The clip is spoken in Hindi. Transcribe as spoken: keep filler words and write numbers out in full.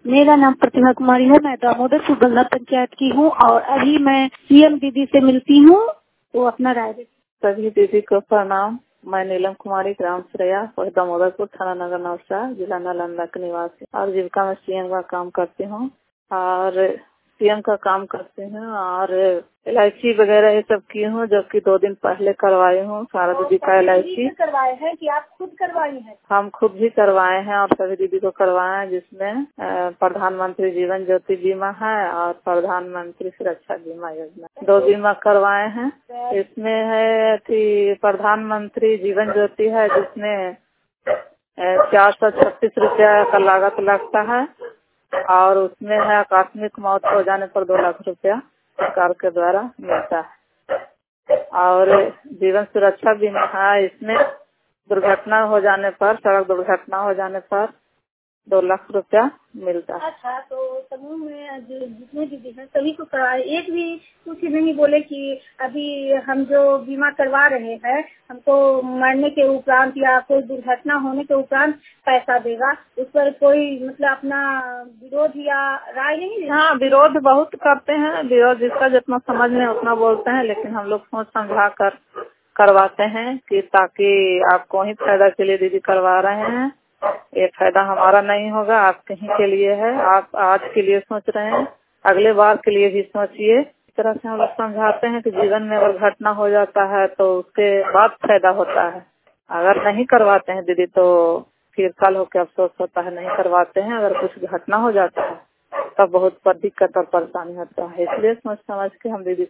मेरा नाम प्रतिभा कुमारी है। मैं दामोदर सुगंधा पंचायत की हूँ और अभी मैं सीएम दीदी से मिलती हूँ। वो अपना राय दे। सभी दीदी को प्रणाम। मैं नीलम कुमारी, ग्राम श्रेया, दामोदरपुर, थाना नगर नौसा, जिला नालंदा के निवासी और जीविका में सीएम का काम करती हूँ और सीएम का काम करती हूँ और एल आई सी वगैरह ये सब की हूँ, जो कि दो दिन पहले करवाई हूँ। सारा दीदी का एल आई सी करवाए हैं कि आप खुद करवाई हैं? हम खुद भी करवाए हैं और सभी दीदी को करवाए हैं, जिसमें प्रधानमंत्री जीवन ज्योति बीमा है और प्रधानमंत्री सुरक्षा बीमा योजना, दो बीमा करवाए हैं। इसमें है कि प्रधानमंत्री जीवन ज्योति है, जिसमें चार सौ छत्तीस रुपया का लागत लगता है और उसमें है आकस्मिक मौत हो जाने पर दो लाख रुपया सरकार के द्वारा मिलता है। और जीवन सुरक्षा बीमा है, इसमें दुर्घटना हो जाने पर, सड़क दुर्घटना हो जाने पर दो लाख रुपया मिलता है। अच्छा, तो समूह में जो जितने दीदी हैं सभी को करवाए, एक भी कुछ नहीं बोले कि अभी हम जो बीमा करवा रहे हैं हमको मरने के उपरांत या कोई दुर्घटना होने के उपरांत पैसा देगा, उस पर कोई मतलब अपना विरोध या राय नहीं? हाँ, विरोध बहुत करते हैं। विरोध जिसका जितना समझ में उतना बोलते हैं, लेकिन हम लोग सोच समझा कर करवाते हैं कि ताकि आपको ही फायदा के लिए दीदी करवा रहे हैं। ये फायदा हमारा नहीं होगा, आपके ही के लिए है। आप आज के लिए सोच रहे हैं, अगले बार के लिए भी सोचिए। इस तरह से हम लोग समझाते हैं कि जीवन में अगर घटना हो जाता है तो उसके बाद फायदा होता है। अगर नहीं करवाते हैं दीदी तो फिर कल होकर अफसोस होता है। नहीं करवाते हैं, अगर कुछ घटना हो जाता है तब बहुत दिक्कत और परेशानी होता है। इसलिए सोच समझ के हम दीदी